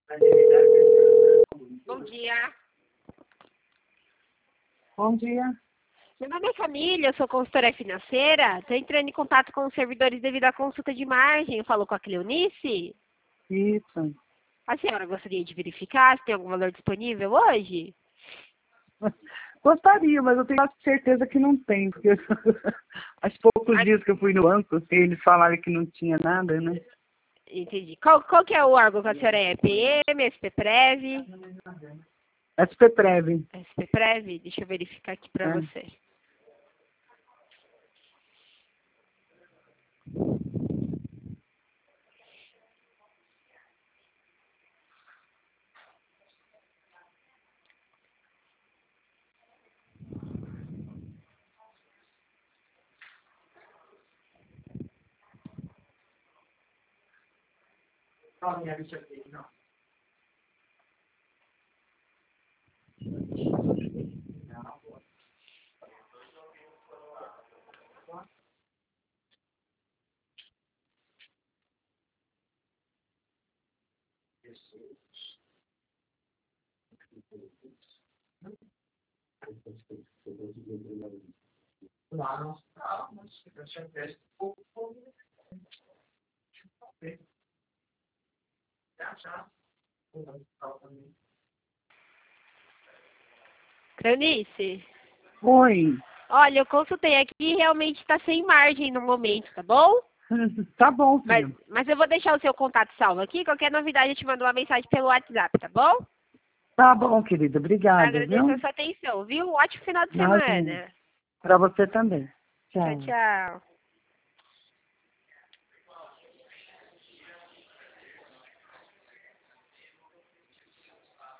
Bom dia. Bom dia. Meu nome é Camila, eu sou consultora financeira. Estou entrando em contato com os servidores devido à consulta de margem. Eu falo com a Cleonice. Isso. A senhora gostaria de verificar se tem algum valor disponível hoje? Gostaria, mas eu tenho quase certeza que não tem, porque há poucos dias que eu fui no banco, eles falaram que não tinha nada, né? Entendi. Qual que é o órgão que a senhora é? PM, SPPrev? SPPrev. SPPrev? Deixa eu verificar aqui para você. Cleonice? Oi. Olha, eu consultei aqui e realmente está sem margem no momento, tá bom? Tá bom, filho. Mas eu vou deixar o seu contato salvo aqui. Qualquer novidade eu te mando uma mensagem pelo WhatsApp, tá bom? Tá bom, querida. Obrigada, Agradeço a viu? sua atenção, viu? Ótimo final de Imagina. semana. Pra você também. Tchau, Tchau. tchau.